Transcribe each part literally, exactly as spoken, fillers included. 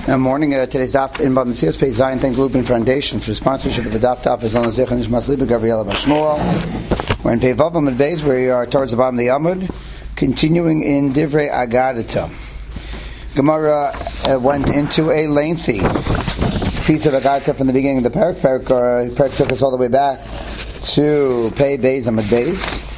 Good morning. Uh, today's daf in Bab Metzias Pei Zion. Thank Lupin Foundation for the sponsorship of the daf. Daf is on the Zechon Nishmas Liba Gabriela Bashmuel. We're in Pei Vav Amud Beis, where we are towards the bottom of the Amud, continuing in Divrei Agadita. Gemara uh, went into a lengthy piece of Agadita from the beginning of the parak. Parak, uh, parak took us all the way back to Pei Beis Amud Beis.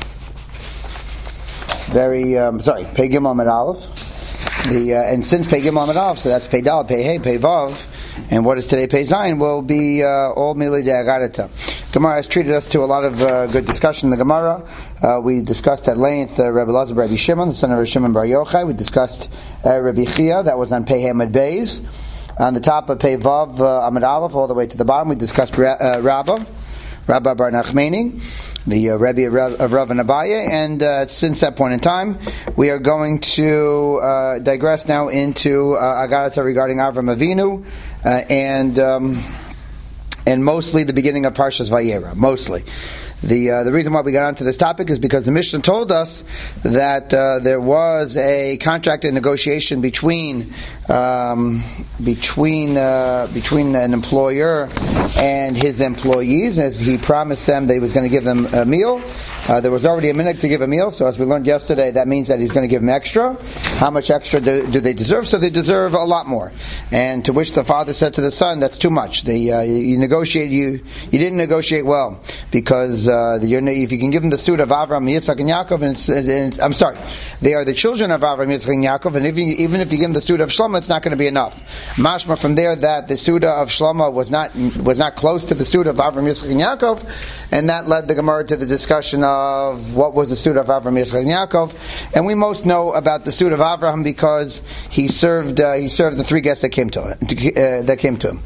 Very um, sorry, Pei Gimel Amud Aleph. The, uh, and since Pei Gimel Amud Aleph, so that's Pei Dal, Pei Hey, Pei Vav, and what is today Pei Zayin will be uh, all Milei de Agadita. Gemara has treated us to a lot of uh, good discussion in the Gemara. Uh, we discussed at length uh, Rabbi Elazar Rabbi Shimon, the son of Rabbi Shimon Bar Yochai. We discussed uh, Rabbi Chia, that was on Pei Hey Amud Beis. On the top of Pei Vav uh, Amud Aleph, all the way to the bottom, we discussed Ra- uh, Rabbah, Rabbah Bar Nachmani, the uh, Rebbe of Rav, of Rav and Abaye, and uh, since that point in time, we are going to uh, digress now into uh, Agadita regarding Avram Avinu, uh, and um, and mostly the beginning of Parshas Vayera, mostly. The uh, the reason why we got onto this topic is because the Mishnah told us that uh, there was a contract and negotiation between um, between uh, between an employer and his employees, as he promised them that he was going to give them a meal. Uh, there was already a minute to give a meal, so as we learned yesterday, that means that he's going to give them extra. How much extra do, do they deserve? So they deserve a lot more. And to which the father said to the son, "That's too much. They, uh, you negotiate, you you didn't negotiate well, because uh, the, if you can give them the suit of Avram, Yitzchak, and Yaakov, and, it's, and it's, I'm sorry, they are the children of Avram, Yitzchak, and Yaakov, and if you, even if you give them the suit of Shlomo, it's not going to be enough." Mashma from there that the suit of Shlomo was not was not close to the suit of Avram, Yitzchak, and Yaakov, and that led the Gemara to the discussion of of what was the suit of Avram, Yitzchak, and Yaakov, and we most know about the suit of Avraham because he served uh, he served the three guests that came to uh, that came to him.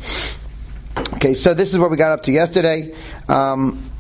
Okay, so this is where we got up to yesterday. Um,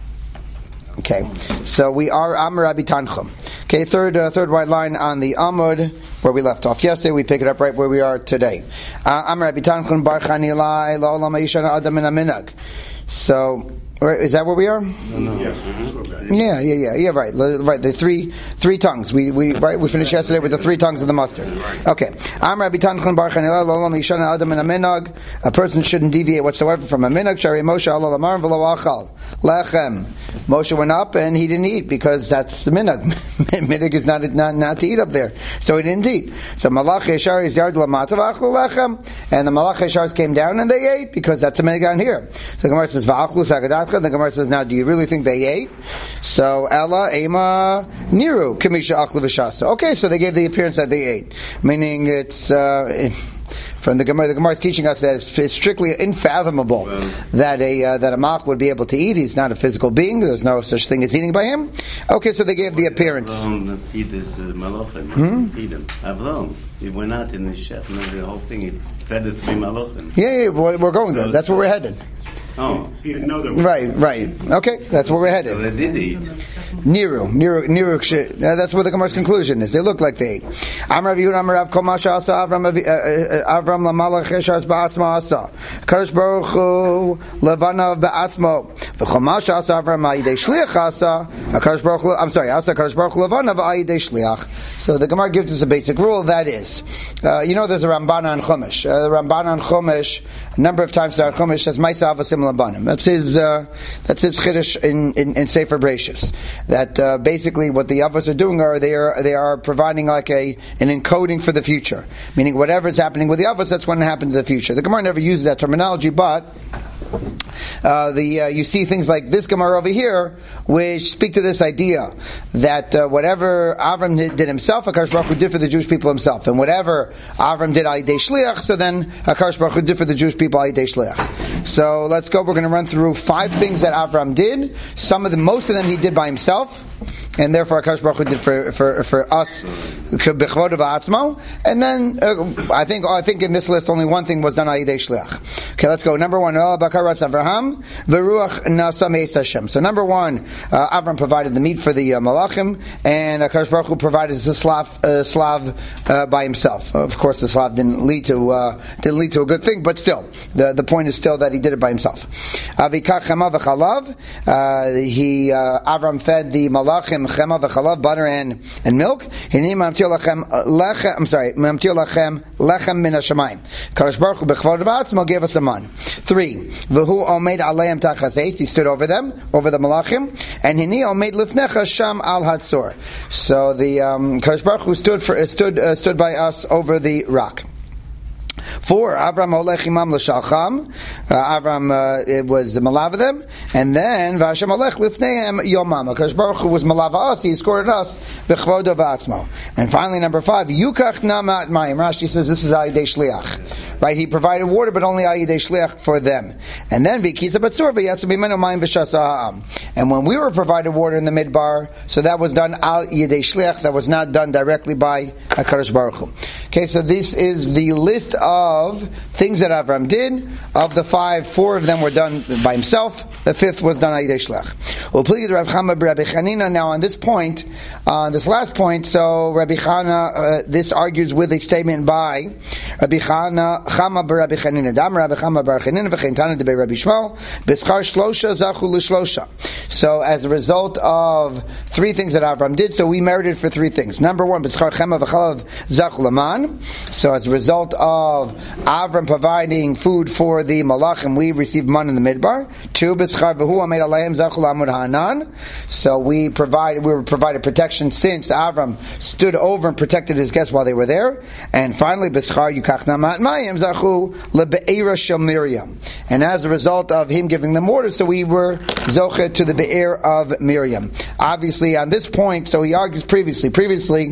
okay, so we are Amar Rabbi Tanchum. Okay, third uh, third white line on the Amud where we left off yesterday. We pick it up right where we are today. Amar Rabbi Tanchum Bar Chanilai La'olam Yishana Adam Min Aminag. So. Right, is that where we are? No, no. Yes, yeah, yeah, yeah, yeah. Right, right. The three, three tongues. We, we, right. We finished yesterday with the three tongues of the mustard. Okay. Am Rabbi Tanchum Bar Chanilai L'olam Yishana Adam Min Aminag. A person shouldn't deviate whatsoever from a minhag. Shari Moshe Allah Lamar V'lo Achal Lechem. Moshe went up and he didn't eat because that's the minhag. Minhag is not, not not to eat up there, so he didn't eat. So Malach Yeshar is Yard Lamata V'achlu Lechem, and the Malach Yeshars came down and they ate because that's the minhag down here. So the Gemara says V'achlu Sagadat. The Gemara says, now, do you really think they ate? So, Ella, Ema, Niru, Kamisha, Achlu, V'shasa. Okay, so they gave the appearance that they ate. Meaning it's, uh, from the Gemara, the Gemara is teaching us that it's, it's strictly unfathomable well, that a uh, that a malach would be able to eat. He's not a physical being. There's no such thing as eating by him. Okay, so they gave the appearance. Avram eat his uh, malachim. Hmm? Feed him. Avram, he went out in the chef, and the whole thing, he fed the three malachim. Yeah, yeah, we're going there. That's where we're headed. Oh, he didn't know that. Right, right. Okay, that's where we're headed. So they did eat. Niru, Niru, Niru. That's what the Gemara's conclusion is. They look like they ate. Amar Yehuda Amar Rav Kol Masha Asa Avram Avram LaMalach Yeshar Ba'atzmo Asa Kadosh Baruch Hu Levanav Ba'atzmo V'Chol Masha Asa Avram Ayidei Shliach Asa Kadosh Baruch Hu. I'm sorry, Asa Kadosh Baruch Hu Levanav Ayidei Shliach. So the Gemara gives us a basic rule. That is, uh, you know, there's a Ramban on Chumash. Uh, the Ramban on Chumash, a number of times in Chumash says Ma'aseh Avasim Labanim. That's his. Uh, that's his chiddush in, in, in Sefer Bereishis. That uh, basically what the Avos are doing are they are they are providing like a an encoding for the future. Meaning whatever is happening with the Avos, that's going to happen in the future. The Gemara never uses that terminology, but Uh, the uh, you see things like this Gemara over here, which speak to this idea that uh, whatever Avram did, did himself, HaKadosh Baruch Hu did for the Jewish people himself, and whatever Avram did Ayidei Shliach, so then HaKadosh Baruch Hu did for the Jewish people Ayidei Shliach. So let's go. We're going to run through five things that Avram did. Some of them, most of them, he did by himself. And therefore, HaKadosh Baruch Hu did for for for us, b'chvod v'atzmo. And then uh, I think I think in this list only one thing was done Ayidei Shliach. Okay, let's go. Number one, El Bakaratz Avraham v'ruach nasa meis Hashem. So number one, uh, Avram provided the meat for the uh, malachim, and HaKadosh Baruch Hu provided the slav uh, slav uh, by himself. Of course, the slav didn't lead to uh, didn't lead to a good thing, but still, the the point is still that he did it by himself. Avikach chama v'chalav. He uh, Avram fed the malachim chema v'chalav, butter and and milk. Hinei mamtir lachem lechem. I'm sorry, mamtir lachem lechem min hashamayim. Kadosh Baruch Hu b'chvod v'atzmo gave us a man. Three, v'hu omed aleim tachas eitz. He stood over them, over the malachim, and hinei omed lifnecha sham al hatzor. So the um, Kadosh Baruch Hu stood for uh, stood uh, stood by us over the rock. Four, Avram olech imam l'shalcham. Avram uh, it was the malav of them, and then Vashem olech lifneihem yomam. Kadosh Baruch Hu was malav us; he escorted us b'chvodo v'atzmo. And finally, number five, yukach namat mayim. Rashi says this is ayidei shliach, right? He provided water, but only ayidei shliach for them. And then v'kisa batzur v'yatzim b'menu mayim v'shasa ha'am. And when we were provided water in the midbar, so that was done al yidei shliach. That was not done directly by Kadosh Baruch Hu. Okay, so this is the list of of things that Avram did. Of the five, four of them were done by himself. The fifth was done ayidei shlach. Well, please, Rabbi Chama Rabbi Chanina. Now, on this point, on uh, this last point, so Rabbi Chana, uh, this argues with a statement by Rabbi Chana Chama Rabbi Chanina. Dam Rabbi Chama Bar Chanina v'cheintana debei Rabbi Shmuel b'schar shlosha zachu l'shlosha. So, as a result of three things that Avram did, so we merited for three things. Number one, b'schar chema v'chalav zachu l'man. So, as a result of Avram providing food for the malachim, we received man in the midbar. Two, b'schar v'hu amed alayim zachul amud ha'anan. So we provided, we were provided protection since Avram stood over and protected his guests while they were there. And finally, b'schar yukach namat mayim zachu lebe'era shel Miriam. And as a result of him giving them water, so we were zochet to the be'er of Miriam. Obviously, on this point, so he argues previously. Previously,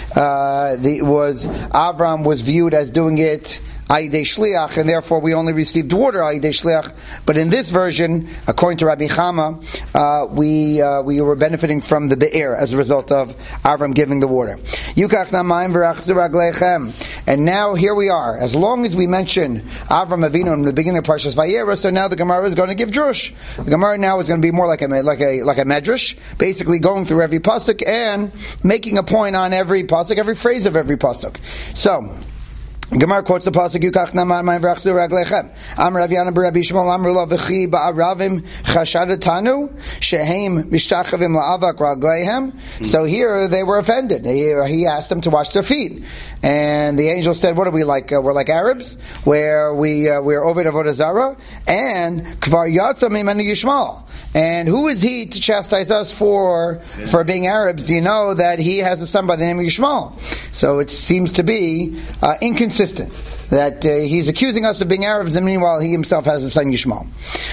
uh, the was Avram was viewed as doing it ayidei shliach, and therefore we only received water ayidei shliach. But in this version, according to Rabbi Chama, uh, we uh, we were benefiting from the be'er as a result of Avram giving the water. Yukach namayim v'rachzu ragleichem. And now here we are. As long as we mention Avram Avinu in the beginning of Parshas Vayera, so now the Gemara is going to give drush. The Gemara now is going to be more like a like a like a medrash, basically going through every pasuk and making a point on every pasuk, every phrase of every pasuk. So Gemara quotes the pasuk Yukach naman mayim v'rachzu ragleichem. Amar Rav Yana b'Rabbi Shmuel Amar lo v'chi ba'aravim chashadatanu shehem mishtachavim la'avak ragleihem. So here they were offended. He, he asked them to wash their feet, and the angel said, "What are we like? Uh, we're like Arabs, where we uh, we're over avodah zara, and kvar yatsa mimenu yishmal. And who is he to chastise us for for being Arabs? Do you know that he has a son by the name of Yishmael?" So it seems to be uh, inconsistent. That uh, he's accusing us of being Arabs, and meanwhile he himself has a son Yishmael.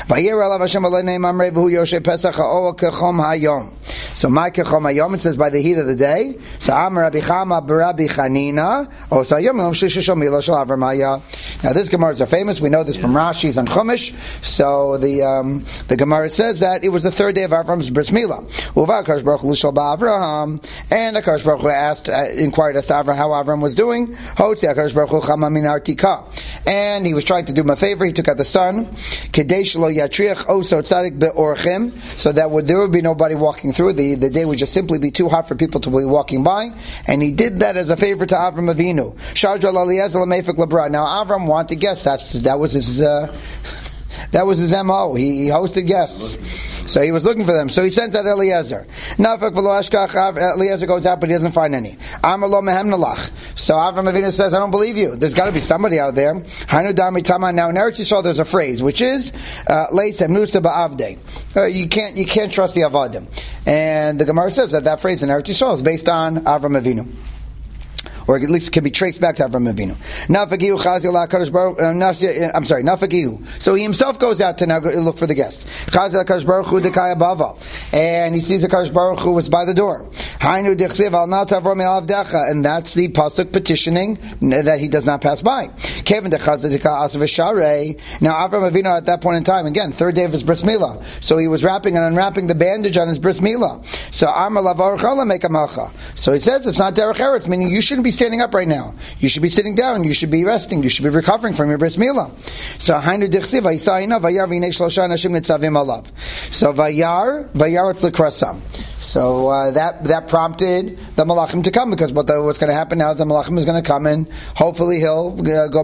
So my kechom hayom, it says by the heat of the day. So Amar Rabbi Chama b'Rabbi Chanina. Oh, so hayom yom shlishi shel mila shel Avram haya. Now this Gemara is famous. We know this from Rashi's on Chumash. So the um, the Gemara says that it was the third day of Avram's bris milah. Uva Akash Baruch Hu shel ba'Avraham, and Akash Baruch Hu asked, uh, inquired as to Avram how Avram was doing. Hotzi Akash Baruch Hu chama min artika, and he was trying to do him a favor. He took out the sun, kedei shelo yatriach oso tzadik be'orchim, so that would there would be nobody walking through. The the day would just simply be too hot for people to be walking by, and he did that as a favor to Avram Avinu. Shadra l'Eliezer l'meifik l'bra. Now Avram wanted guests. That's that was his uh, that was his M O. He, he hosted guests. So he was looking for them. So he sent out Eliezer. Nafak v'lo ashkach. Eliezer goes out, but he doesn't find any. Amar lo mehem nalach. So Avram Avinu says, "I don't believe you. There's got to be somebody out there." Hainu dami tama. Now in Eretz Yisrael, there's a phrase which is leisem nusa ba'avdei. You can't you can't trust the avadim. And the Gemara says that that phrase in Eretz Yisrael is based on Avram Avinu, or at least can be traced back to Avram Avinu. Nafagihu chazil HaKadosh Baruch Hu. I'm sorry, Nafagihu. So he himself goes out to now look for the guests. Chazil HaKadosh Baruch Hu dekaya bava, and he sees the HaKadosh Baruch Hu was by the door. Hainu dechsiv al na tavor me'alav decha, and that's the pasuk petitioning that he does not pass by. Kevin dechazil dekaya asav v'sharei. Now Avram Avinu at that point in time, again, third day of his bris milah, so he was wrapping and unwrapping the bandage on his bris milah. So Amar lavar chala make a malcha. So he says it's not derech eretz, meaning you shouldn't be standing up right now. You should be sitting down. You should be resting. You should be recovering from your bris milah. So Hainu dichsiv vayisayina vayar v'nei shlosha anashim nitzavim alav. So vayar vayar it's l'krasam. So uh, that that prompted the malachim to come, because what the, what's going to happen now is the malachim is going to come and hopefully he'll uh, go back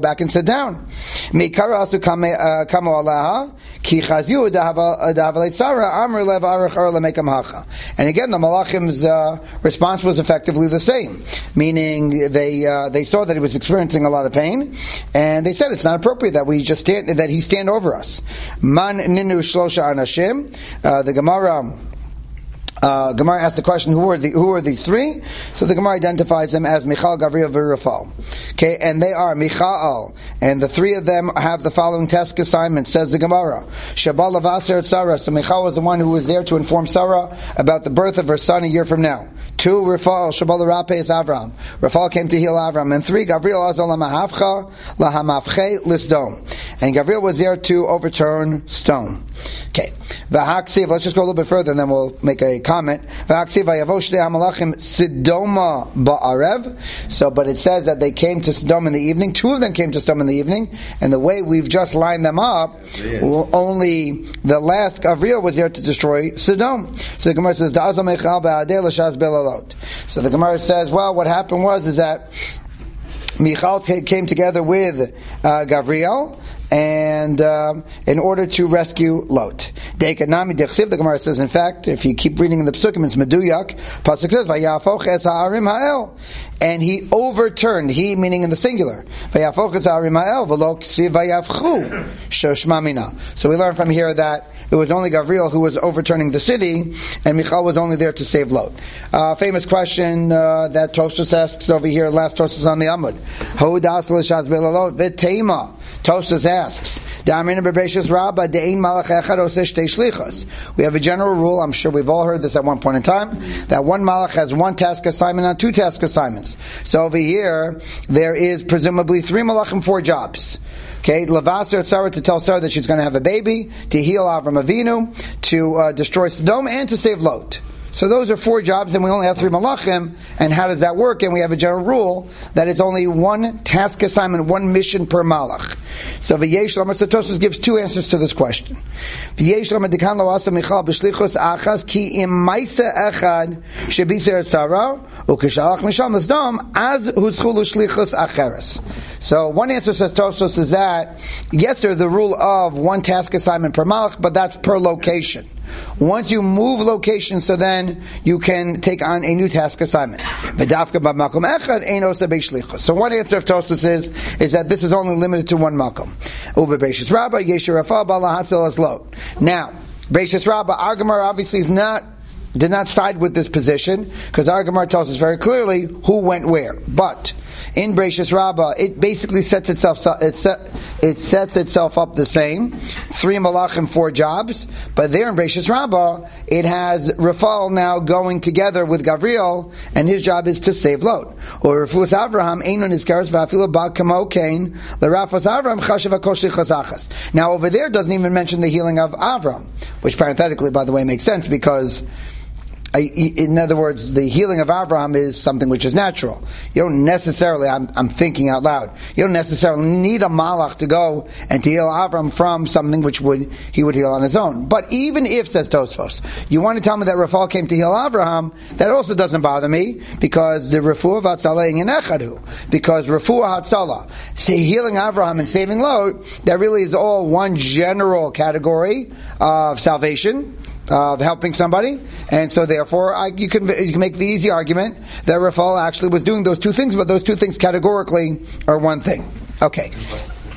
back and sit down. Mikara asu kamo alaha ki chazu dahavalei tzara amr lev arich ar lemekam hacha. And again, the malachim's uh, response was effectively the same, meaning they uh, they saw that he was experiencing a lot of pain, and they said it's not appropriate that we just stand that he stand over us. Man ninu shlosha anashim. Uh, the Gemara. Uh, Gemara asks the question, who are the who are these three? So the Gemara identifies them as Michal, Gavriel, Rafal. Okay, and they are Michal, and the three of them have the following task assignment. Says the Gemara, Shabal Lavaser Sarah. So Michal was the one who was there to inform Sarah about the birth of her son a year from now. Two, Rafal, Shabal Rape is Avram. Rafal came to heal Avram. And three, Gavriel Azal Lamahafcha Lahamafche Lisdom. And Gavriel was there to overturn stone. Okay, Vahaksiv. Let's just go a little bit further, and then we'll make a comment. Sidoma ba'arev. So, but it says that they came to Sodom in the evening. Two of them came to Sodom in the evening, and the way we've just lined them up, well, only the last Gavriel was there to destroy Sodom. So the Gemara says, so the Gemara says, well, what happened was is that Michal came together with uh, Gavriel, and um, in order to rescue Lot. The Gemara says, in fact, if you keep reading the Pesukim, it's Meduyak. Pasuk says, "Vayafoch es ha'arim ha'el," and he overturned. He meaning in the singular. Vayafoch es ha'arim ha'el v'lo ksiv vayavchu shoshma mina. So we learn from here that it was only Gavriel who was overturning the city, and Michal was only there to save Lot. Uh, famous question uh, that Tosfos asks over here. Last Tosfos on the Amud. Houdas l'shaz belalot v'teima. Tosfos asks, we have a general rule, I'm sure we've all heard this at one point in time, that one malach has one task assignment on two task assignments. So over here, there is presumably three malachim, four jobs. Okay, Lavaser Sarah to tell Sarah that she's going to have a baby, to heal Avram Avinu, to uh, destroy Sodom, and to save Lot. So those are four jobs, and we only have three malachim. And how does that work? And we have a general rule that it's only one task assignment, one mission per malach. So V'yesh Lama Tosfos gives two answers to this question. V'yesh Lama Dekan Lo Asa Michal B'shlichus Achas Ki Im Maisa Echad Shebiser Sarah Ukeshalach Mishal Masdom Az Hutzchulu Shlichus Acheres. So one answer, says Tosfos, is that yes, there's the rule of one task assignment per malach, but that's per location. Once you move location, so then you can take on a new task assignment. So one answer of Tosfos is, is that this is only limited to one makom. Now, Beishas Rabbah, our Gemara obviously is not did not side with this position, because our Gemara tells us very clearly who went where. But in Beishas Rabbah, it basically sets itself it, set, it sets itself up the same. Three malachim, four jobs. But there in Beishas Rabbah, it has Rafal now going together with Gavriel, and his job is to save Lot. Or Rafus Avraham, Einon Izkaros Va'afilu Ba Kamo Kain, L'Rafus Avraham Chashav HaKosh Lichas. Now over there doesn't even mention the healing of Avram, which parenthetically, by the way, makes sense because in other words, the healing of Avraham is something which is natural. You don't necessarily, I'm, I'm thinking out loud, you don't necessarily need a malach to go and to heal Avraham from something which would he would heal on his own. But even if, says Tosfos, you want to tell me that Rafal came to heal Avraham, that also doesn't bother me, because the Refuah V'Hatzalah in Echadu, because Refuah Hatzalah, say healing Avraham and saving Lot, that really is all one general category of salvation, of helping somebody, and so therefore I, you can you can make the easy argument that Rafal actually was doing those two things, but those two things categorically are one thing. Okay. If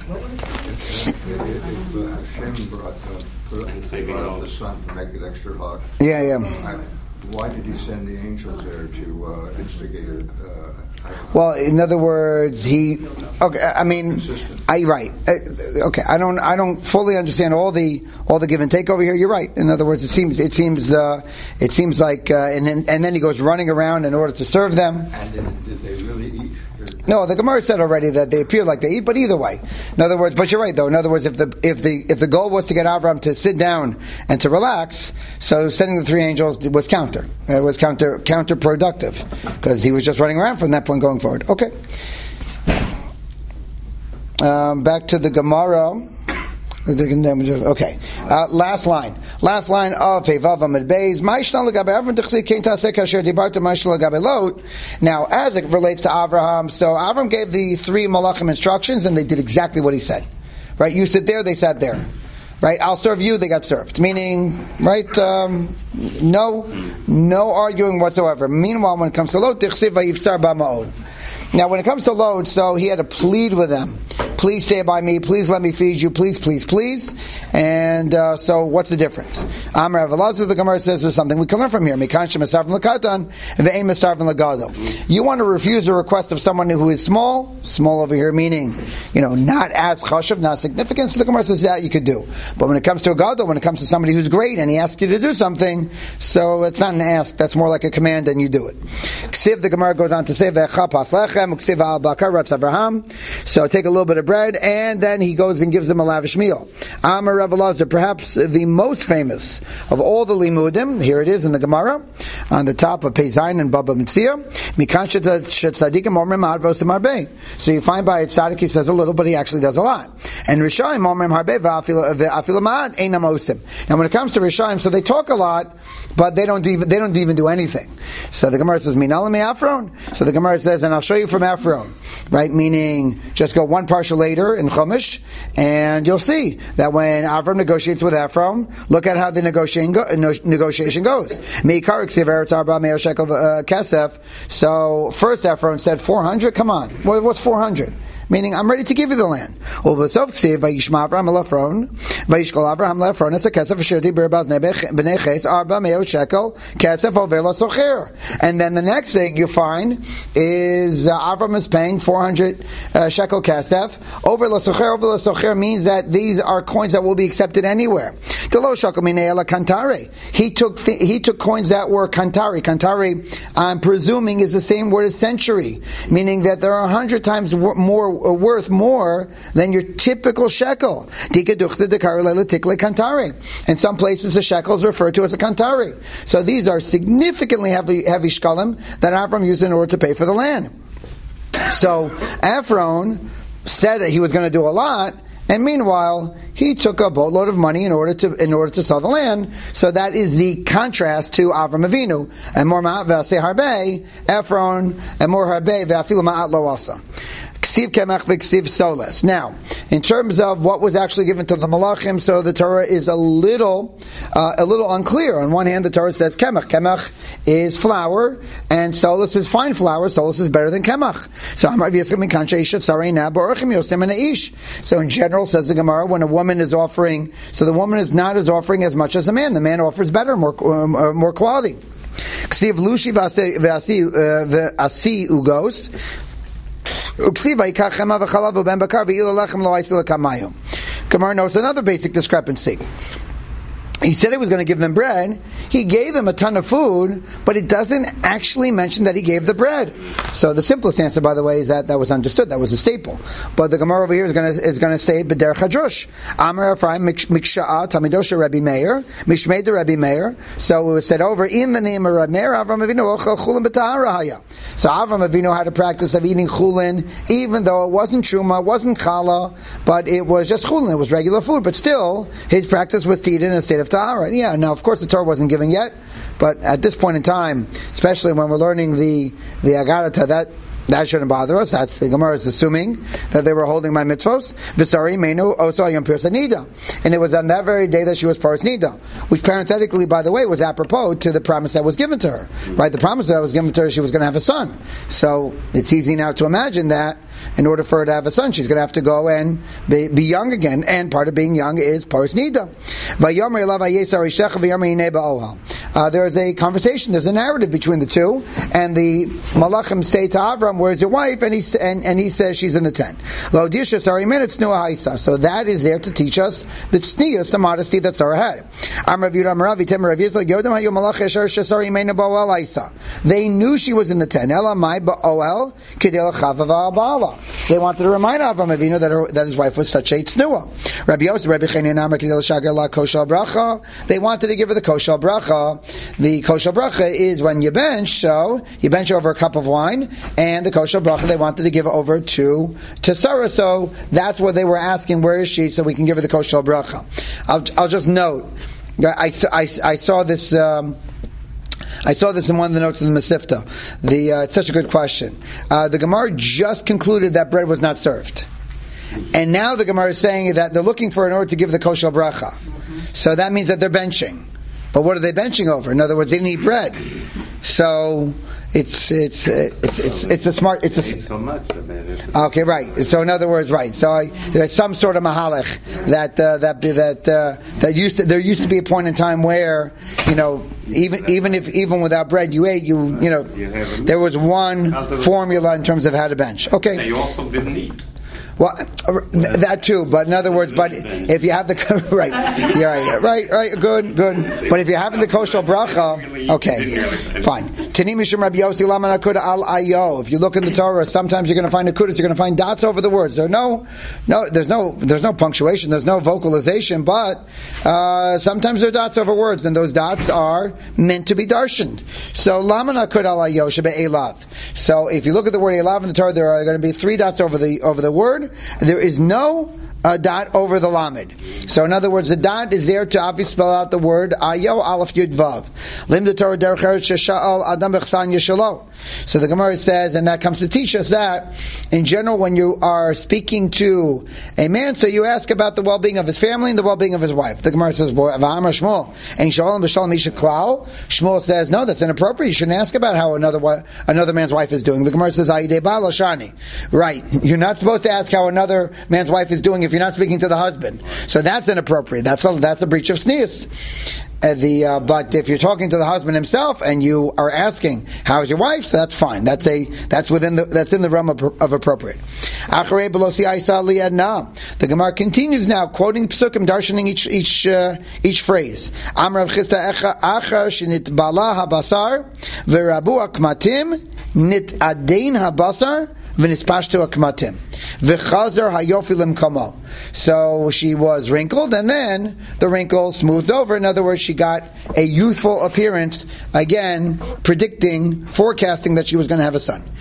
Hashem brought the sun to make it extra hot, yeah, yeah. Why did he send the angels there to uh, instigate it? Uh, well, in other words, he. Okay, I mean, I right. Okay, I don't. I don't fully understand all the all the give and take over here. You're right. In other words, it seems it seems uh, it seems like, uh, and then and then he goes running around in order to serve them. And did, did they really eat? No, the Gemara said already that they appear like they eat, but either way. In other words, but you're right though. In other words, if the if the if the goal was to get Avram to sit down and to relax, so sending the three angels was counter. It was counter counterproductive because he was just running around from that point going forward. Okay. Um, back to the Gemara. Okay. Uh, last line. Last line of Pevav Amid Beis. Now, as it relates to Avraham, so Avram gave the three Malachim instructions, and they did exactly what he said. Right? You sit there, they sat there. Right? I'll serve you, they got served. Meaning, right? Um, no, no arguing whatsoever. Meanwhile, when it comes to Lot, Tichsiv Vayivsar Ba'ma'on. Now, when it comes to Lot, so he had to plead with them. Please stay by me. Please let me feed you. Please, please, please. And uh, so, what's the difference? Amar Avalazar, the Gemara says there's something we can learn from here. You want to refuse a request of someone who is small, small over here, meaning, you know, not as chashav, not significant. So the Gemara says that you could do. But when it comes to a gadol, when it comes to somebody who's great and he asks you to do something, so it's not an ask. That's more like a command, and you do it. Ksiv, the Gemara goes on to say, so take a little bit of bread, and then he goes and gives them a lavish meal. Amar Rav Elazar, perhaps the most famous of all the limudim. Here it is in the Gemara, on the top of Peizayin and Baba Mitzia. So you find by Tzaddik he says a little, but he actually does a lot. And Rishayim Omrim Harbe v'afilu ma'at einam osim. Now when it comes to Rishayim, so they talk a lot, but they don't even they don't even do anything. So the Gemara says Minala me Afron. So the Gemara says, and I'll show you from Afron, right? Meaning just go one parsha later in Chumash, and you'll see that when Avram negotiates with Ephraim, look at how the negotiation, go, negotiation goes. So first Ephraim said four hundred. Come on, what's four hundred? Meaning, I'm ready to give you the land. And then the next thing you find is uh, Avram is paying four hundred uh, shekel kesef. Over l'socher, over l'socher means that these are coins that will be accepted anywhere. He took th- he took coins that were kantari. Kantari, I'm presuming, is the same word as century, meaning that there are a hundred times more worth more than your typical shekel. In some places the shekel is referred to as a kantari. So these are significantly heavy, heavy shkalim that Avram used in order to pay for the land. So Ephron said that he was going to do a lot, and meanwhile he took a boatload of money in order to in order to sell the land. So that is the contrast to Avram Avinu. And more ma'at ve'aseh harbe, Ephron, and more harbe ve'afilu ma'at lo asa. Ksiv kemach v'ksiv soles. Now, in terms of what was actually given to the Malachim, so the Torah is a little, uh, a little unclear. On one hand, the Torah says kemach. Kemach is flour, and soles is fine flour. Soles is better than kemach. So, so in general, says the Gemara, when a woman is offering, so the woman is not as offering as much as the man. The man offers better, more, um, uh, more quality. Ksiv lushi v'asi ugos. Gemara notes another basic discrepancy. He said he was going to give them bread. He gave them a ton of food, but it doesn't actually mention that he gave the bread. So the simplest answer, by the way, is that that was understood. That was a staple. But the Gemara over here is going to is going to say b'derech hadrush. Amar Ephraim miksha'a tamidosha Rabbi Meir mishmei de Rabbi Meir. So it was said over in the name of Rabbi Meir. Avram Avinu ochel chulin b'tahara haya. So Avram Avinu had a practice of eating chulin, even though it wasn't truma, it wasn't challah, but it was just chulin. It was regular food. But still, his practice was to eat in a state of tahara. Yeah, now of course the Torah wasn't given yet, but at this point in time, especially when we're learning the the Agarata, that that shouldn't bother us. That's the Gemara is assuming that they were holding my mitzvos. V'sari meinu oso yom pirsa nida, and it was on that very day that she was paras nida, which parenthetically, by the way, was apropos to the promise that was given to her. Right, the promise that was given to her, she was going to have a son. So it's easy now to imagine that in order for her to have a son, she's going to have to go and be, be young again. And part of being young is paras nida. Uh, there is a conversation, there's a narrative between the two, and the Malachim say to Avram, "Where's your wife?" And he and, and he says she's in the tent. So that is there to teach us the tznius, the modesty that Sarah had. They knew she was in the tent. tznuah. They wanted to remind Avram Avinu that her, that his wife was such a tznuah. Rabbi Yosef, Rabbi Chanina, Amar Kedil Shagar La Koshal Bracha. They wanted to give her the Koshal Bracha. The Koshal Bracha is when you bench, so you bench over a cup of wine, and the Koshal Bracha they wanted to give over to to Sarah. So that's what they were asking. Where is she? So we can give her the Koshal Bracha. I'll I'll just note. I, I, I saw this. Um, I saw this in one of the notes of the Masifta. The uh, it's such a good question. Uh, the Gemara just concluded that bread was not served, and now the Gemara is saying that they're looking for an order to give the koshel bracha. So that means that they're benching. But what are they benching over? In other words, they didn't eat bread. So it's it's it's it's it's a smart it's a so much. Okay, right. So in other words, right. So I, there's some sort of mahalech that uh, that that uh, that used to, there used to be a point in time where, you know, even even if even without bread you ate, you you know there was one formula in terms of how to bench. Okay. You also didn't eat. Well, th- that too, but in other words, but if you have the right, yeah, right, right, right, good, good. But if you're having the koshel bracha, okay, fine. Tani mishum Rabbi Yossi lama nakuda al ayo. If you look in the Torah, sometimes you're going to find nakudas, you're going to find dots over the words. There are no, no, there's no, there's no punctuation, there's no vocalization, but uh, sometimes there are dots over words, and those dots are meant to be darshaned. So lama nakuda al ayo shebe elav. So if you look at the word elav in the Torah, there are going to be three dots over the over the word. There is no uh, dot over the lamed. So in other words, the dot is there to obviously spell out the word ayo aleph yud vav. Lim the Torah derech eretz shesha'al adam bechsan yeshalo. So the Gemara says, and that comes to teach us that, in general, when you are speaking to a man, so you ask about the well-being of his family and the well-being of his wife. The Gemara says, V'amar Shmuel, and shalom b'shalom isha klal. Shmuel says, no, that's inappropriate. You shouldn't ask about how another another man's wife is doing. The Gemara says, Ayidei ba lashani. Right. You're not supposed to ask how another man's wife is doing if you're not speaking to the husband. So that's inappropriate. That's a, that's a breach of sneus. Uh, the uh, but if you're talking to the husband himself and you are asking how's your wife, so that's fine. That's a that's within the that's in the realm of, of appropriate. The Gemara continues now, quoting psukim, darshaning each each uh, each phrase. Amar Rav Chisda achar shenitbala habasar v'rabu akmatim nitadein habasar. So she was wrinkled, and then the wrinkle smoothed over. In other words, she got a youthful appearance, again predicting, forecasting that she was going to have a son.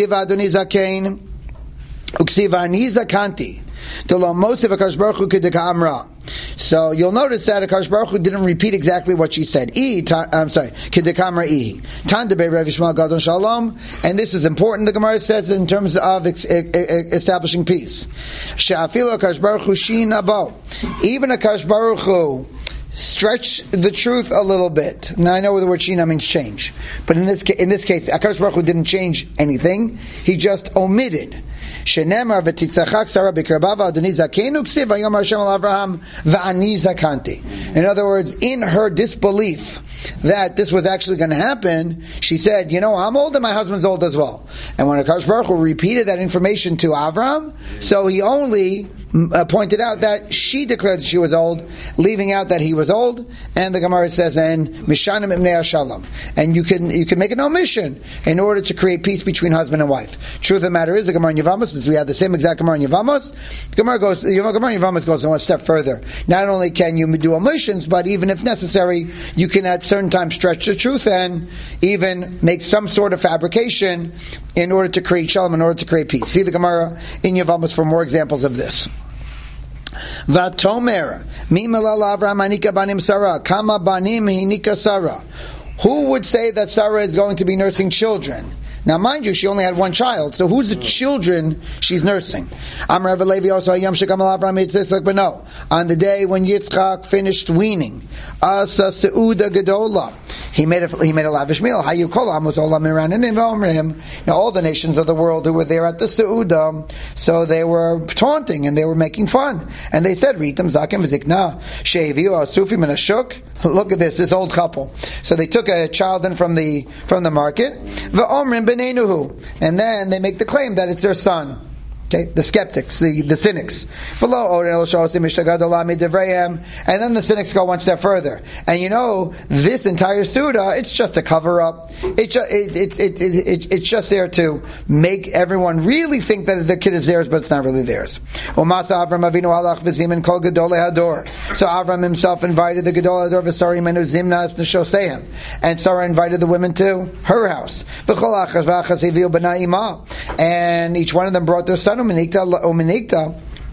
So you'll notice that Akash Baruch Hu didn't repeat exactly what she said. I, ta, I'm sorry, Kidekamra I. Tan debe Rav Yishmael Gadol Shalom, and this is important. The Gemara says in terms of ex, ex, ex, establishing peace. She'afilu Akash Baruch Hu shin abo. Even Akash Baruch Hu stretch the truth a little bit. Now I know the word shina means change, but in this in this case, Akash Baruch Hu didn't change anything. He just omitted. Shenemar v'titzachak Sarah b'kerbava adoni zakenu ksiv vayomar Hashem al Avraham v'ani zakanti. In other words, in her disbelief that this was actually going to happen, she said, you know, I'm old and my husband's old as well. And when Akash Baruch Hu repeated that information to Avram, so he only uh, pointed out that she declared that she was old, leaving out that he was old. And the Gemara says, and mishanim ibnei shalom, and you can you can make an omission in order to create peace between husband and wife. Truth of the matter is, the Gemara in Yevamos, since we have the same exact Gemara in Yevamos, Gemara goes the Gemara in Yevamos goes one step further. Not only can you do omissions, but even if necessary, you can at certain times stretch the truth and even make some sort of fabrication in order to create shalom, in order to create peace. See the Gemara in Yevamos for more examples of this. Vatomer mimelal Avram hanika banim Sarah kama banim hinika Sarah. Who would say that Sarah is going to be nursing children? Now, mind you, she only had one child, so who's the children she's nursing? Amar Levi also Yom Shekamal Avram Yitzchak, but no. On the day when Yitzchak finished weaning, Asa Seuda Gedola, he made a he made a lavish meal. Hayu Kol Amos Olam Miranim V'Omrim. Now, all the nations of the world who were there at the Seuda, so they were taunting and they were making fun, and they said, "Ritam Zakim V'Zikna Sheviu Asufim and Ashuk." Look at this, this old couple. So they took a child in from the from the market, V'Omrim. And then they make the claim that it's their son. Okay, the skeptics, the, the cynics. And then the cynics go one step further. And you know, this entire Suda, it's just a cover-up. It ju- it, it, it, it, it, it's just there to make everyone really think that the kid is theirs, but it's not really theirs. So Avram himself invited the Gedol Hador v'Sari Menu Zimnas Neshoseim. And Sarah invited the women to her house. And each one of them brought their son, Umenikta, Umenikta,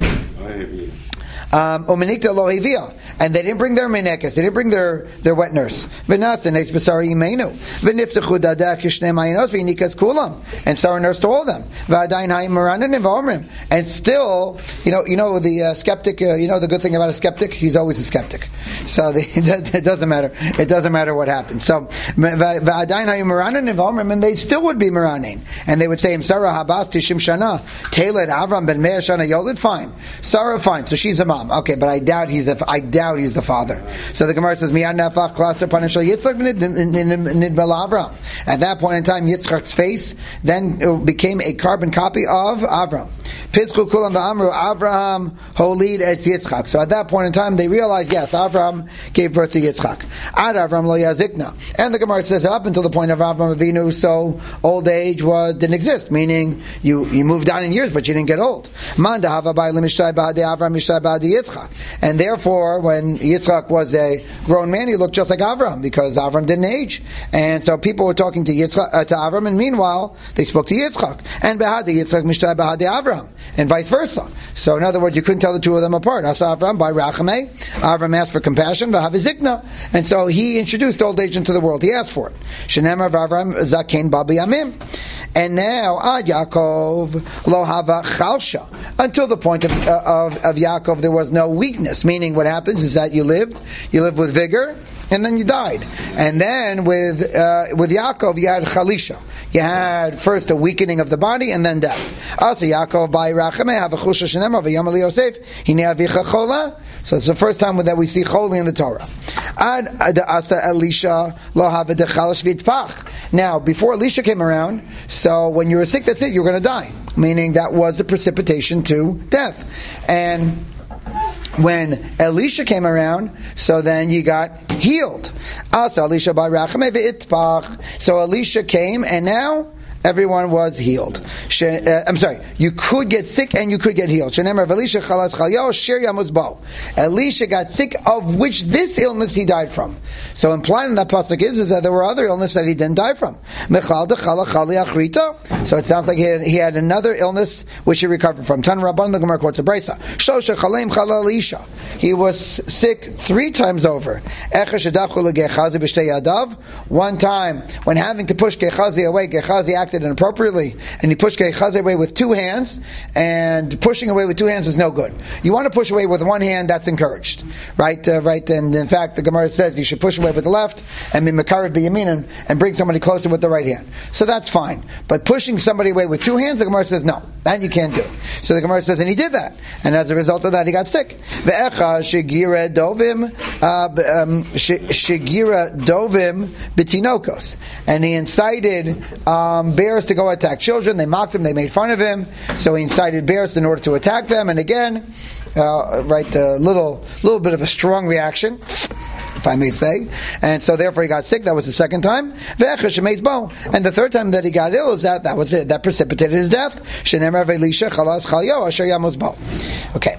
um, Umenikta lo hivia, and they didn't bring their menekes, they didn't bring their, their wet nurse. V'natz neis b'sari imenu, v'niftechu dadak yishnei mayinos v'yinikas kulam, and Sarah nursed all of them. V'adayin hayim maranin v'omrim, and still, you know, you know the uh, skeptic. Uh, you know the good thing about a skeptic, he's always a skeptic. So the, it doesn't matter. It doesn't matter what happens. So v'adayin hayim maranin v'omrim, and they still would be maranin, and they would say, Sarah habas tishim shana, Teled Avram ben Meir shana yolid, fine. Sarah, fine. So she's a mom. Okay, but I doubt he's the I doubt he's the father. So the Gemara says, "Miyad nafach klaster panishal Yitzchak nidbel Avram." At that point in time, Yitzchak's face then became a carbon copy of Avram. Pizchu kulam v'amru Avraham holid et Yitzchak. So at that point in time, they realized, yes, Avram gave birth to Yitzchak. Ad Avram lo yazikna, and the Gemara says up until the point of Avram Avinu, so old age was didn't exist, meaning you you moved down in years, but you didn't get old. Man dahava by limishtai ba'adei Avram mishtai ba'adei Yitzchak. And therefore, when Yitzchak was a grown man, he looked just like Avram, because Avram didn't age. And so people were talking to Yitzchak, uh, to Avram, and meanwhile, they spoke to Yitzchak. And Behadei Yitzchak Mishtai Behadei Avram, and vice versa. So in other words, you couldn't tell the two of them apart. Asa Avram by Rachameh. Avram asked for compassion, Vahavizikna. And so he introduced old age into the world. He asked for it. Shenemar Avram Zaken Babi Yamim. And now, Ad Yaakov Lo Hava Chalsha. Until the point of, uh, of, of Yaakov, there was no weakness. Meaning what happens is that you lived, you lived with vigor, and then you died. And then with uh, with Yaakov, you had Chalisha. You had first a weakening of the body, and then death. Also, Yaakov by Rachameh have a chusha shenemar v'yamali Yosef hine avicha chola. So it's the first time that we see choli in the Torah. Ad asa Elisha lo hava dechalash v'itpach. Now, before Elisha came around, so when you were sick, that's it, you're going to die. Meaning that was the precipitation to death. And when Elisha came around, so then you got healed. Also, Elisha by Rachameh v'itpach. So Elisha came, and now everyone was healed. She, uh, I'm sorry, you could get sick and you could get healed. Elisha got sick, of which this illness he died from. So implied in that pasuk is, is that there were other illnesses that he didn't die from. So it sounds like he had, he had another illness which he recovered from. Tan Rabban, the Gemara quotes a brisa. He was sick three times over. One time, when having to push Gechazi away, Gechazi acted inappropriately, and he pushed Gechazi away with two hands, and pushing away with two hands is no good. You want to push away with one hand, that's encouraged. Right? Uh, right? And in fact, the Gemara says you should push away with the left, and be Mekarev b'Yaminin, and bring somebody closer with the right hand. So that's fine. But pushing somebody away with two hands, the Gemara says no, that you can't do. So the Gemara says, and he did that, and as a result of that, he got sick. Ve'echa shegira dovim shegira dovim b'tinokos, and he incited um, bears to go attack children. They mocked him, they made fun of him, so he incited bears in order to attack them. And again, uh, right, a little, little bit of a strong reaction, if I may say. And so therefore he got sick. That was the second time. And the third time that he got ill is that that was it. That precipitated his death. Okay.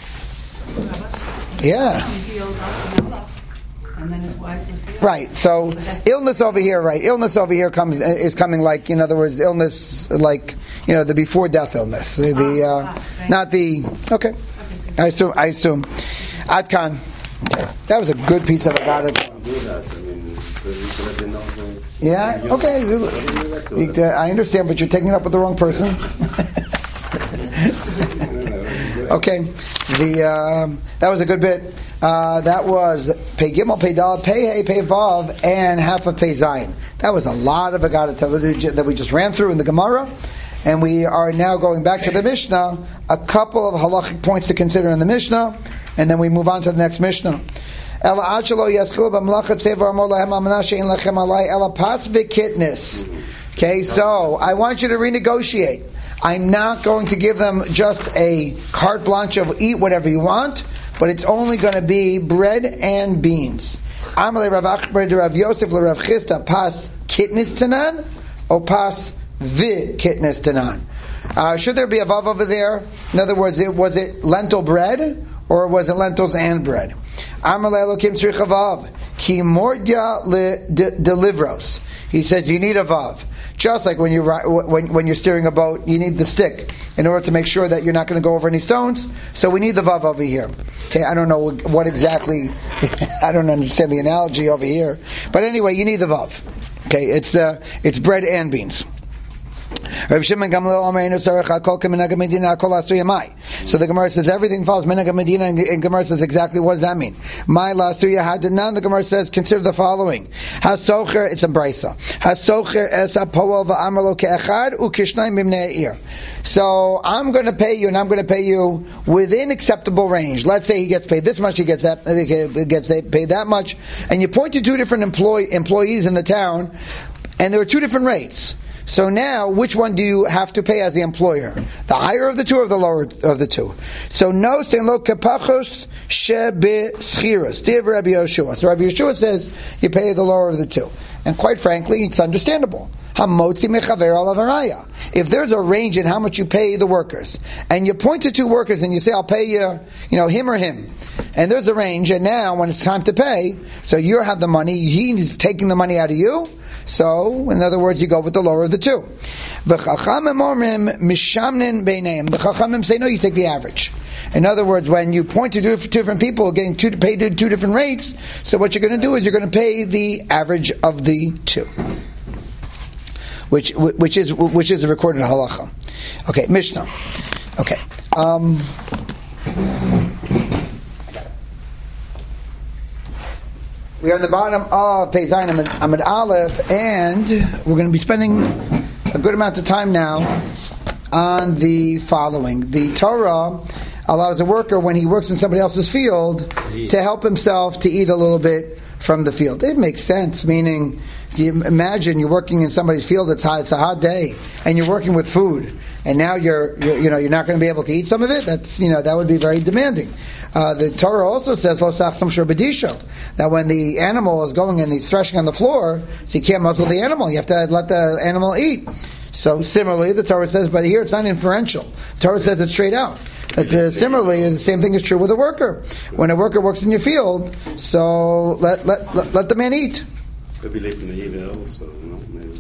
Yeah. And then his wife was healed. Right. So illness over here, right? Illness over here comes is coming like, in other words, illness like, you know, the before death illness. The, the uh, not the okay. I assume. I assume. Adkan. That was a good piece of Agadah. Yeah. Okay. I understand, but you're taking it up with the wrong person. Okay. The um, that was a good bit. Uh, that was Pei Gimel, Pei Dal, Pei Hey, Pei Vav, and half of Pei Zayin. That was a lot of Agadah that we just ran through in the Gemara. And we are now going back to the Mishnah. A couple of halachic points to consider in the Mishnah, and then we move on to the next Mishnah. Okay, so I want you to renegotiate. I'm not going to give them just a carte blanche of eat whatever you want, but it's only going to be bread and beans. Amalei Rav Achbar de Rav Yosef le Rav Chisda pas kitnis tanan or pas vi kitnis tanan. Uh, should there be a vav over there? In other words, it, was it lentil bread or was it lentils and bread? Amalei Elokim tzrich vav ki mordya le delivros. He says you need a vav. Just like when you when when you're steering a boat, you need the stick in order to make sure that you're not going to go over any stones. So we need the vav over here. Okay, I don't know what exactly. I don't understand the analogy over here, but anyway, you need the vav. Okay, it's uh, it's bread and beans. So the Gemara says everything follows Minhag Medina, and Gemara says exactly what does that mean? My la suya had none. The Gemara says consider the following: Hasocher, it's a brisa. Hasocher es apoel va'amarlo ke'echad ukishnayim b'mnei eir. So I'm going to pay you, and I'm going to pay you within acceptable range. Let's say he gets paid this much, he gets that, he gets paid that much, and you point to two different employee, employees in the town, and there are two different rates. So now, which one do you have to pay as the employer? The higher of the two or the lower of the two? So no, lo kapachos shebe schiras. Div Rabbi Yeshua. So Rabbi Yeshua says you pay the lower of the two. And quite frankly, it's understandable. Hamotzi mechaver alavaraya. If there's a range in how much you pay the workers, and you point to two workers and you say, I'll pay you, you know, him or him, and there's a range, and now when it's time to pay, so you have the money, he's taking the money out of you, so, in other words, you go with the lower of the two. The Chachamim say, no, you take the average. In other words, when you point to two different people getting two, paid to two different rates, so what you're going to do is you're going to pay the average of the two. Which which is which is a recorded halacha. Okay, Mishnah. Okay. Um, we are on the bottom of Pei Zayin Amud Aleph, and we're going to be spending a good amount of time now on the following. The Torah allows a worker, when he works in somebody else's field, to help himself to eat a little bit from the field. It makes sense, meaning, you imagine you're working in somebody's field, it's hot, it's a hot day, and you're working with food, and now you're, you're you know you're not going to be able to eat some of it. That's you know that would be very demanding. Uh, the Torah also says that when the animal is going and he's threshing on the floor, so you can't muzzle the animal. You have to let the animal eat. So similarly, the Torah says, but here it's not inferential. The Torah says it straight out. That uh, similarly, the same thing is true with a worker. When a worker works in your field, so let let let, let the man eat. Could be late in the evening also, you know, maybe.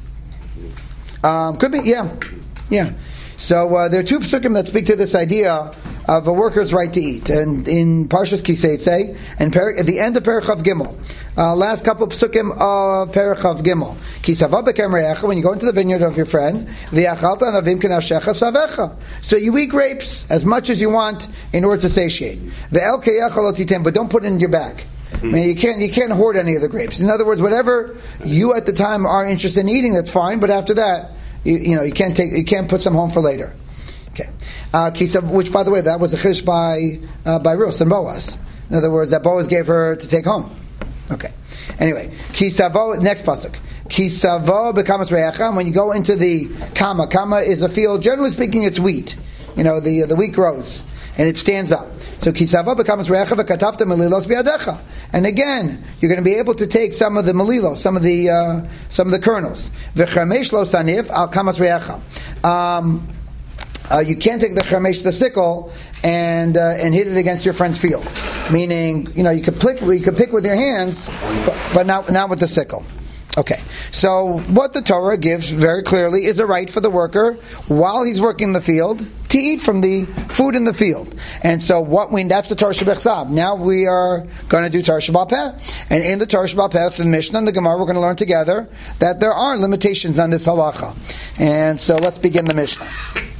Um, could be, yeah, yeah. So uh, there are two psukim that speak to this idea of a worker's right to eat, and in Parshas Kiseitze and per- at the end of Perichav Gimel, uh, last couple of psukim of Perichav Gimel. Kisava bekem re'echa, when you go into the vineyard of your friend, v'yachalta anavim kenashecha savecha. So you eat grapes as much as you want in order to satiate. Ve'el ke'echa lo titem, but don't put it in your bag. I mean, you can't you can't hoard any of the grapes. In other words, whatever you at the time are interested in eating, that's fine. But after that, you, you know you can't take you can't put some home for later. Okay, uh, which by the way, that was a chish by uh, by Ruth and Boaz. In other words, that Boaz gave her to take home. Okay. Anyway, kisavo next pasuk. Kisavo bekamas re'echa. When you go into the kama, kama is a field. Generally speaking, it's wheat. You know the the wheat grows and it stands up. So kisava becomes re'echa v'katafta melilos bi'adecha. And again, you're going to be able to take some of the melilos, some of the uh, some of the kernels. V'chamesh lo sanif al kamas re'echa. Um, uh, you can't take the chamesh, the sickle, and uh, and hit it against your friend's field. Meaning, you know, you could pick you could pick with your hands, but, but not not with the sickle. Okay, so what the Torah gives very clearly is a right for the worker while he's working in the field to eat from the food in the field. And so what we that's the Torah Shebechsav. Now we are going to do Torah Sheba'al Peh. And in the Torah Sheba'al Peh, the Mishnah and the Gemara, we're going to learn together that there are limitations on this halacha. And so let's begin the Mishnah.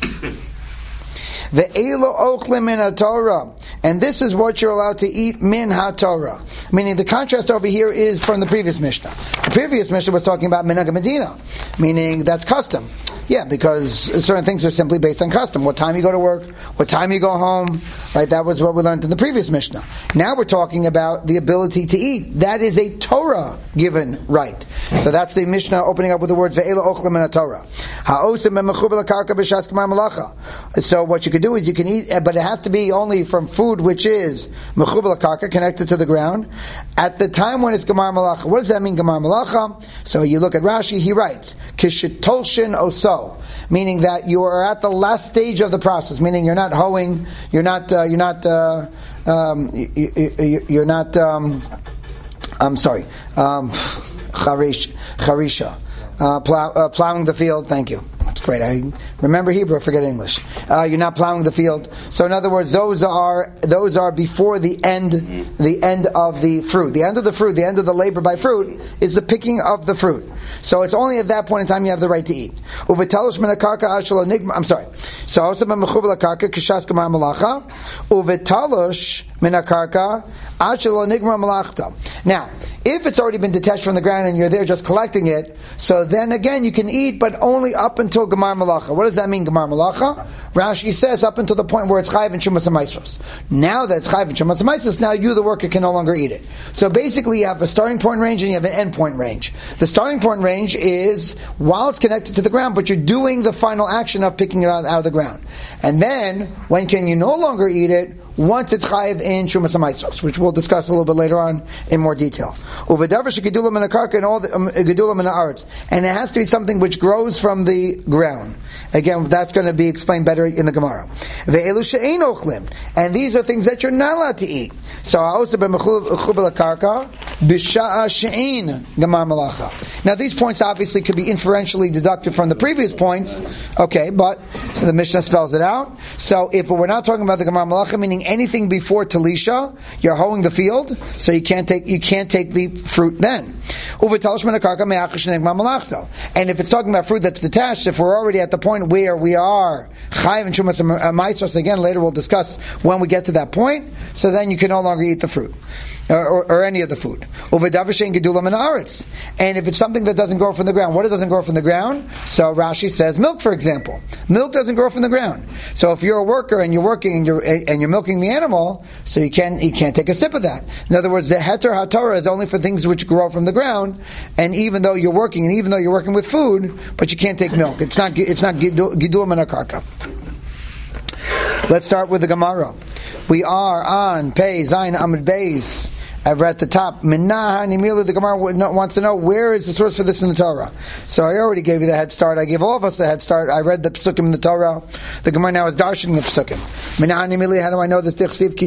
Ve'elo ochlim min ha-Torah, and this is what you're allowed to eat min ha-Torah. Meaning the contrast over here is from the previous Mishnah. The previous Mishnah was talking about minhag Medina, meaning that's custom. Yeah, because certain things are simply based on custom. What time you go to work, what time you go home, right? That was what we learned in the previous Mishnah. Now we're talking about the ability to eat. That is a Torah-given right. So that's the Mishnah opening up with the words Ve'ela ochlim min Torah. Ha'osim me'mechubel karka b'shas k'mar malacha. So what you could do is you can eat, but it has to be only from food which is mechubel karka, connected to the ground, at the time when it's gemar malacha. What does that mean, gemar malacha? So you look at Rashi, he writes, kishitolshin oso, meaning that you are at the last stage of the process, meaning you're not hoeing, you're not, uh, you're not, uh, um, you, you, you're not, um, I'm sorry, um, charish, charisha, uh, plow, uh, plowing the field, thank you. That's great. I remember Hebrew, forget English. Uh, you're not plowing the field. So in other words, those are those are before the end, the end of the fruit. The end of the fruit, the end of the labor by fruit, is the picking of the fruit. So it's only at that point in time you have the right to eat. Uvetalosh min hakarka ashelo nigma. I'm sorry. So also mechubel hakarka kishas gemar malacha. Uvetalosh min hakarka ashelo nigma malachta. Now, if it's already been detached from the ground and you're there just collecting it, so then again you can eat, but only up until Gemar Malacha. What does that mean, Gemar Malacha? Rashi says up until the point where it's Chayiv and Shumas HaMaisros. Now that it's Chayiv and Shumas HaMaisros, now you, the worker, can no longer eat it. So basically you have a starting point range and you have an end point range. The starting point range is while it's connected to the ground, but you're doing the final action of picking it out, out of the ground. And then, when can you no longer eat it? Once it's chayiv in Shumas HaMaisros, which we'll discuss a little bit later on in more detail. Uvedavar shegedulah min hakarka and all the um, gedulah min haaretz, and it has to be something which grows from the ground. Again, that's going to be explained better in the Gemara. Ve'elu she'ein ochlim, and these are things that you're not allowed to eat. So ha'osa b'mechubel hakarka b'sha'a she'ein gemar malacha. Now these points obviously could be inferentially deducted from the previous points. Okay, but so the Mishnah spells it out. So if we're not talking about the gemar malacha, meaning anything before Talisha, you're hoeing the field, so you can't take you can't take the fruit then. And if it's talking about fruit that's detached, if we're already at the point where we are chayiv and shumas ma'asros, again later we'll discuss when we get to that point, so then you can no longer eat the fruit. Or, or, or any of the food. And if it's something that doesn't grow from the ground, what it doesn't grow from the ground? So Rashi says milk, for example. Milk doesn't grow from the ground. So if you're a worker and you're working and you're and you're milking the animal, so you can't you can't take a sip of that. In other words, the heter haTorah is only for things which grow from the ground. And even though you're working, and even though you're working with food, but you can't take milk. It's not it's not gidul min hakarka. Let's start with the Gemara. We are on Pei Zayin Amud Beis. I've read at the top. Minah Nimila, the Gemara wants to know where is the source for this in the Torah. So I already gave you the head start. I gave all of us the head start. I read the Pesukim in the Torah. The Gemara now is darshaning the Pesukim. Minah Nimila, how do I know this?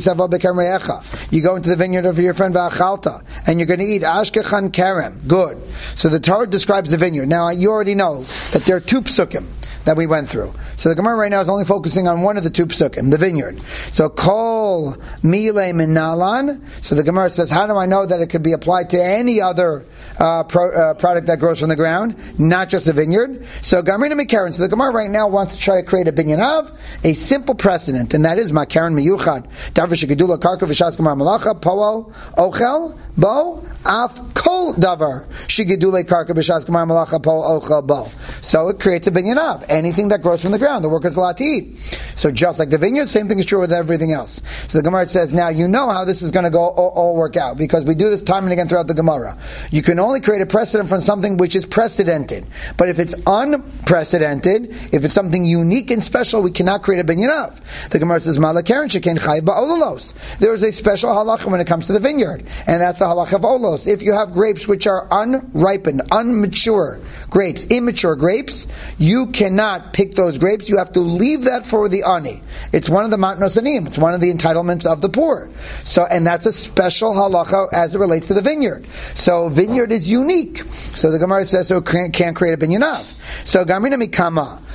You go into the vineyard of your friend Va'achalta, and you're going to eat Ashkechan Kerem. Good. So the Torah describes the vineyard. Now you already know that there are two Pesukim that we went through. So the Gemara right now is only focusing on one of the two Pesukim, the vineyard. So Kol Mile Minalan. So the Gemara says, how do I know that it could be applied to any other uh, pro, uh, product that grows from the ground, not just a vineyard? So Gamrina Mikaran. So the Gemara right now wants to try to create a binyan of a simple precedent, and that is Makaran Miyuchad. Davar Shegedula Karka V'Shas Gemar Malacha Poel Ochel Bo Af Kol Davar Shegedula Karka V'Shas Gemar Malacha Poel Ochel Bo. So it creates a binyan of anything that grows from the ground. The worker's allowed to eat. So just like the vineyard, same thing is true with everything else. So the Gemara says, now you know how this is going to go all, all work out, because we do this time and again throughout the Gemara. You can only create a precedent from something which is precedented. But if it's unprecedented, if it's something unique and special, we cannot create a binyan of. The Gemara says, Malakaren sheken chayiv ba'ololos. There is a special halacha when it comes to the vineyard, and that's the halacha of olos. If you have grapes which are unripened, unmature grapes, immature grapes, you cannot pick those grapes. You have to leave that for the ani. It's one of the matnos anim. It's one of the entitlements of the poor. So, and that's a special halacha as it relates to the vineyard. So vineyard is unique. So the Gemara says, so can't, can't create a binyan of. So Gamrina Mikama.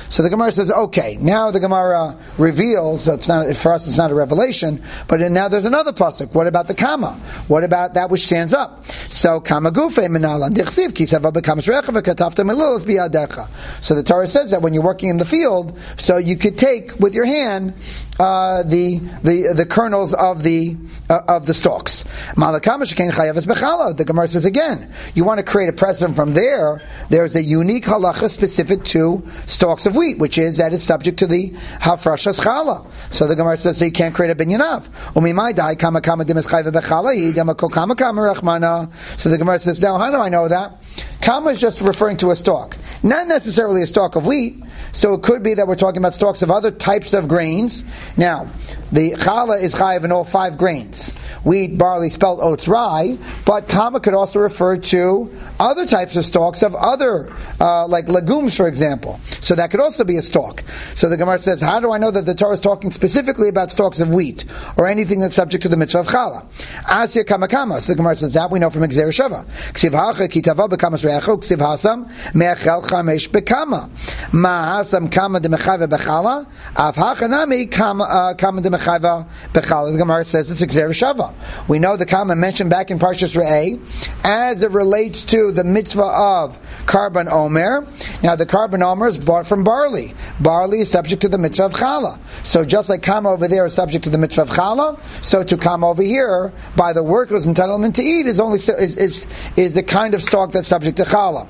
So the Gemara says, okay, now the Gemara reveals, so it's not, for us it's not a revelation, but now there's another pasuk. What about the kama? What about that which stands up? So, kama gufe minalan dichsiv kisava bekamas recha v'katafta milulos biyadecha. So the Torah says that when you're working in the field, so you could take with your hand uh, the the the kernels of the uh, of the stalks. Malakama shekain chayavas bechala. The Gemara says again, you want to create a precedent from there. There's a unique halacha specific to stalks of wheat, which is that it's subject to the hafrashas chala. So the Gemara says so you can't create a binyanav. Umimai dai kama kama dimes chayva bechala yidama kol kama kama rachmana. So the Gemara says, now how do I know that? Kama is just referring to a stalk, not necessarily a stalk of wheat. So it could be that we're talking about stalks of other types of grains. Now, the challah is chayav in all five grains: wheat, barley, spelt, oats, rye. But kama could also refer to other types of stalks of other, uh, like legumes, for example. So that could also be a stalk. So the Gemara says, how do I know that the Torah is talking specifically about stalks of wheat or anything that's subject to the mitzvah of challah? Asya kama kama. So the Gemara says that we know from Gzeir Shava. Ksiv hacha kitava bekamas re'achel ksiv hasam me'achel chamesh bekama. Ma'asam kama demechayva bechala av hachanami kama kama demechayva bechala. The Gemara says it's Gzeir Shava. We know the kama mentioned back in Parshas Re'eh as it relates to the mitzvah of karban omer. Now the karban omer is bought from barley. Barley is subject to the mitzvah of challah. So just like kama over there is subject to the mitzvah of challah, so to kama over here by the worker's entitlement to eat is only is is, is the kind of stalk that's subject to challah.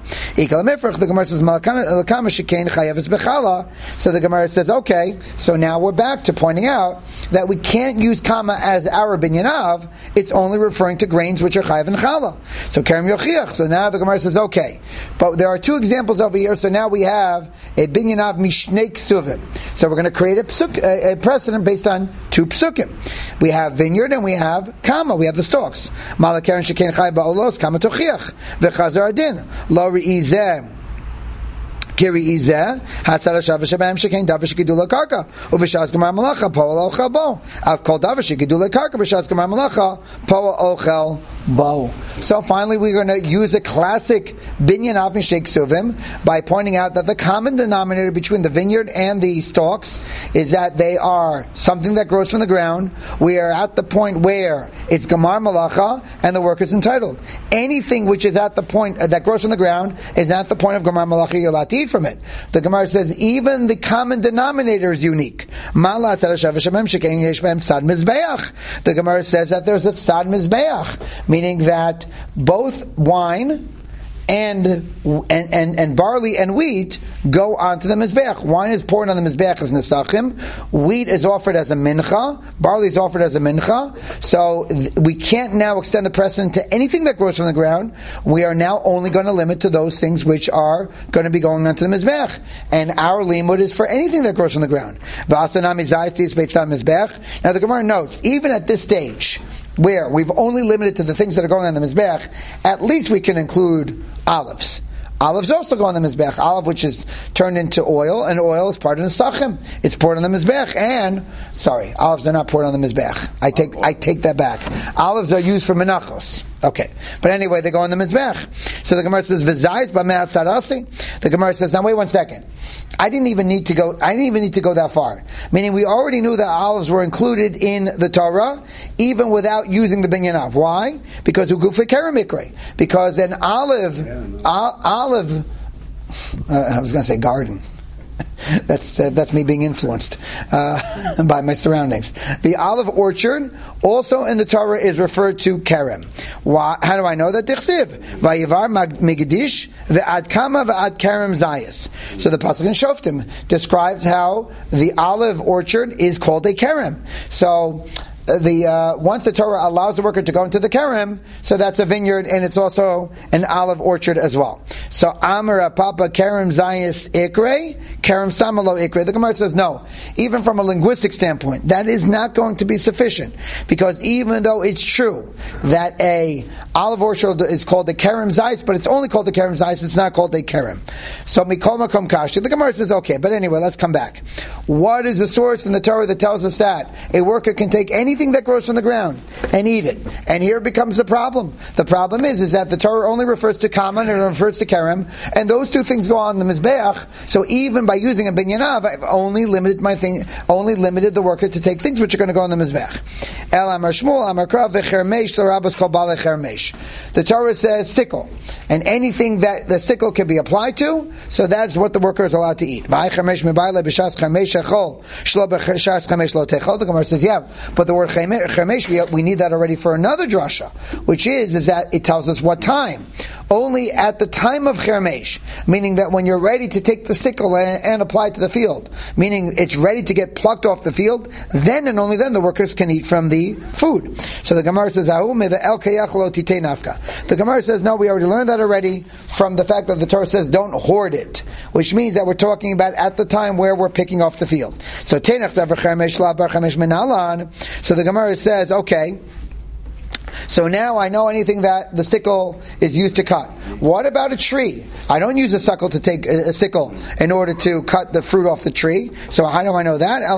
The Gemara says malakama shekain chayavis bechallah. So the Gemara says, okay, so now we're back to pointing out that we can't use kama as our binyanav. It's only referring to grains which are chayav and challah. So kerem yochiach. So now the Gemara says, okay, but there are two examples over here. So now we have a binyanav mishnei ksuvim. So we're going to create a, psuk, a, a precedent based on two psukim. We have vineyard and we have kama. We have the stalks. Malakaren shekain chayav ba'olos kama tochiach v'chazar adin lo re'izeh Kiri izeh hatzara shava shebaim shekain davar shekidula karka uv'shas gemar malacha poel ochel bo. I've called davar shekidula karka v'shas gemar malacha poel ochel bo. So finally, we're going to use a classic binyan av mishek suvim by pointing out that the common denominator between the vineyard and the stalks is that they are something that grows from the ground. We are at the point where it's gemar malacha and the worker is entitled. Anything which is at the point uh, that grows from the ground is at the point of gemar malacha yolati from it. The Gemara says even the common denominator is unique. The Gemara says that there's a tzad mizbeach, meaning that both wine and and, and and barley and wheat go onto the mizbeach. Wine is poured on the mizbeach as nesachim. Wheat is offered as a mincha. Barley is offered as a mincha. So th- we can't now extend the precedent to anything that grows from the ground. We are now only going to limit to those things which are going to be going onto the mizbeach. And our limud is for anything that grows from the ground. Now the Gemara notes, even at this stage, where we've only limited to the things that are going on the mizbeach, at least we can include olives. Olives also go on the mizbeach. Olive which is turned into oil, and oil is part of the sachim. It's poured on the mizbeach, and sorry, olives are not poured on the mizbeach. I take I take that back. Olives are used for menachos. Okay, but anyway, they go on the mizbeach. So the Gemara says, "V'zayis b'me'at tzarasi." The Gemara says, "Now wait one second. I didn't even need to go. I didn't even need to go that far. Meaning, we already knew that olives were included in the Torah, even without using the binyanav. Why? Because ugufe keramikre. Because an olive, o- olive. Uh, I was going to say garden. That's uh, that's me being influenced uh, by my surroundings. The olive orchard, also in the Torah, is referred to kerem. Why? How do I know that? Dichsiv vayivar megadish ve'ad kama ve'ad kerem zayis. So the pasuk in Shoftim describes how the olive orchard is called a kerem. So the uh, once the Torah allows the worker to go into the kerem, so that's a vineyard and it's also an olive orchard as well. So Amar Papa kerem zayis ikre kerem samalo ikre. The Gemara says no. Even from a linguistic standpoint, that is not going to be sufficient, because even though it's true that a olive orchard is called a kerem zayis, but it's only called a kerem zayis, it's not called a kerem. So mikol makom kashi. The Gemara says okay, but anyway, let's come back. What is the source in the Torah that tells us that a worker can take any anything that grows from the ground and eat it. And here becomes the problem. The problem is, is that the Torah only refers to kama and it refers to kerem, and those two things go on the mizbeach. So even by using a binyanav, I've only limited my thing, only limited the worker to take things which are going to go on the mizbeach. El Amar Shmuel Amar Krav v'chermesh l'Rabbos kol balei chermesh. The Torah says sickle, and anything that the sickle can be applied to, so that's what the worker is allowed to eat. The Gemara says, yeah, but the word chermesh, we, we need that already for another drasha, which is, is that it tells us what time. Only at the time of chermesh, meaning that when you're ready to take the sickle and, and apply it to the field, meaning it's ready to get plucked off the field, then and only then the workers can eat from the food. So the Gemara says, the Gemara says, no, we already learned that already from the fact that the Torah says don't hoard it, which means that we're talking about at the time where we're picking off the field. So so the Gemara says, okay, so now I know anything that the sickle is used to cut. What about a tree? I don't use a sickle to take a, a sickle in order to cut the fruit off the tree. So how do I know that?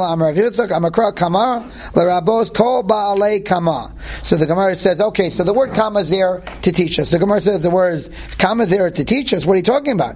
So the Gemara says, okay, so the word kama is there to teach us. The Gemara says the word kama is there to teach us. What are you talking about?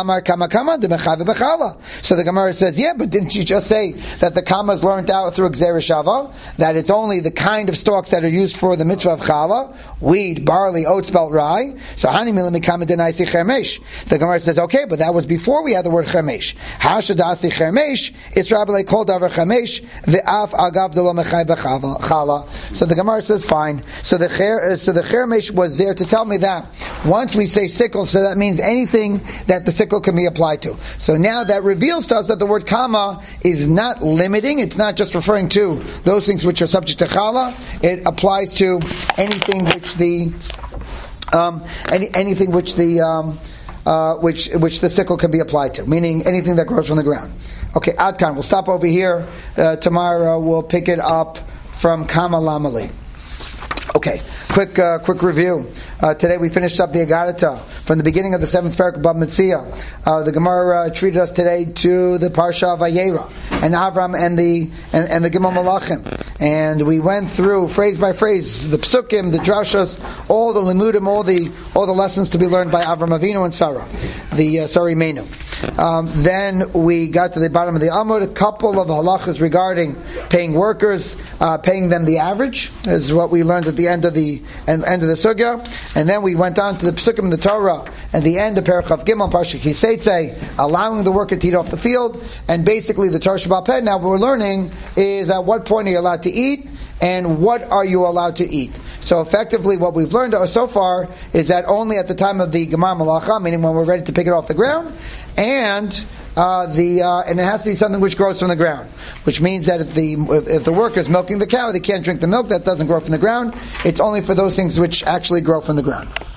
So the Gemara says, yeah, but didn't you just say that the kama is learned out through Gzeira Shava? That it's only the kind of stalks that are used for the mitzvah of challah, wheat, barley, oats, spelt rye. So hani milim kama denaisi chermesh. The Gemara says, okay, but that was before we had the word chermesh. Hashadasi chermesh. It's Rabbi called davar chermesh ve'af agav delo mechai b'chala. So the Gemara says, fine. So the cher, so the chermesh was there to tell me that once we say sickle, so that means anything that the sickle can be applied to. So now that reveals to us that the word kama is not limiting. It's not just referring to those things which are subject to challah. It applies to anything which the um, any anything which the um, uh, which which the sickle can be applied to, meaning anything that grows from the ground. Okay, Adkan. We'll stop over here. Uh, tomorrow we'll pick it up from Kama Lamali. Okay, quick uh, quick review. Uh, today we finished up the Agadata from the beginning of the seventh parak of Bab Metzia. Uh, the Gemara uh, treated us today to the Parsha of Vayera and Avram and the and, and the Gimel Malachim, and we went through phrase by phrase the Psukim, the Drashas, all the Limudim, all the all the lessons to be learned by Avram Avinu and Sarah, the uh, Sari Menu. Um, then we got to the bottom of the Amud, a couple of halachas regarding paying workers, uh, paying them the average, is what we learned at the end of the end, end of the sugya, and then we went on to the Psukim in the Torah and the end of Parachav Gimel Parsha Kiseitze, allowing the worker to eat off the field, and basically the Torah Shabbat Peh. Now what we're learning is at what point are you allowed to eat and what are you allowed to eat. So effectively what we've learned so far is that only at the time of the Gemar Malacha, meaning when we're ready to pick it off the ground, and uh, the uh, and it has to be something which grows from the ground, which means that if the if, if the worker is milking the cow, they can't drink the milk that doesn't grow from the ground. It's only for those things which actually grow from the ground.